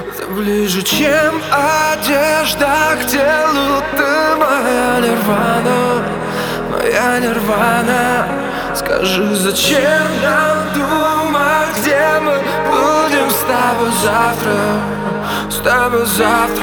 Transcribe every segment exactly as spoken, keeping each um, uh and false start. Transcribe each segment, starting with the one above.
Ты ближе, чем одежда к телу. Ты моя нирвана, моя нирвана. Скажи, зачем нам думать, где мы будем с тобой завтра, с тобой завтра.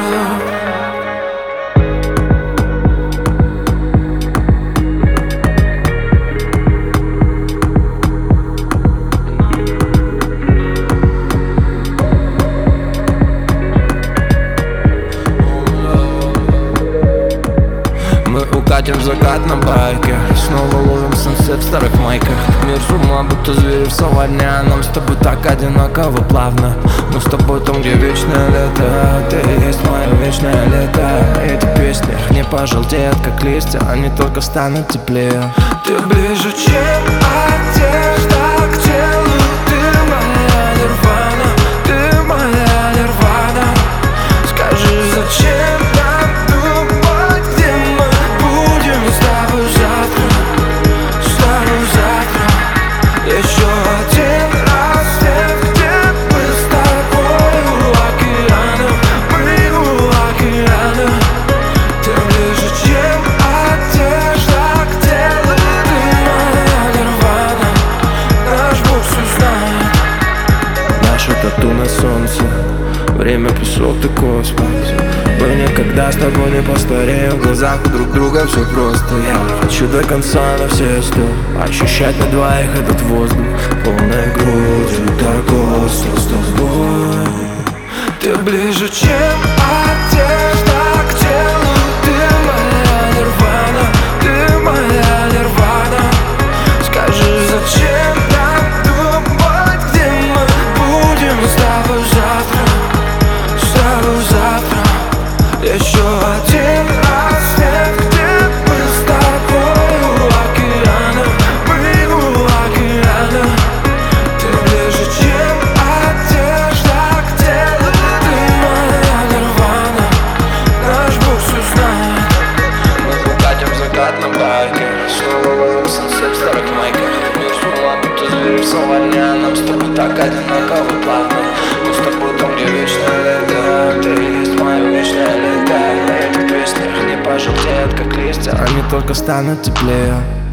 Укатим в закат на байке, снова ловим сансет в старых майках. Мир с ума, будто звери в саванне, а нам с тобой так одинаково плавно. Мы с тобой там, где вечное лето. Ты и есть мое вечное лето. Эти песни не пожелтеют, как листья, они только станут теплее. Ты ближе, чем одежда к телу. Ты моя нирвана, ты моя нирвана. Скажи, зачем нам думать, где мы будем с тобой завтра, с тобой завтра. Еще один рассвет, где мы с тобой у океана, мы у океана. Ты ближе, чем одежда к телу. Ты моя нирвана, наш Бог все знает. Наше тату на солнце, время, песок, ты космос. Мы никогда с тобой не постареем. В глазах у друг друга все просто. Я хочу до конца на все сто ощущать на двоих этот воздух полной грудью, так остро с тобой. Ты ближе, чем одежда к телу. Ты моя нирвана, ты моя нирвана. Скажи, зачем нам думать, где мы будем с тобой завтра, с тобой завтра. Еще один рассвет, где мы с тобой у океана, мы у океана. Ты ближе, чем одежда к телу. Ты моя нирвана, наш Бог все знает. Мы укатим в закат на байке, снова ловим сансет в старых майках. Мир с ума, будто звери в саванне, а нам с тобой так одинаково плавно. Мы с тобой там, где вечное лето. Ты и есть мое вечное лето. Пожелтеют, как листья, они только станут теплее.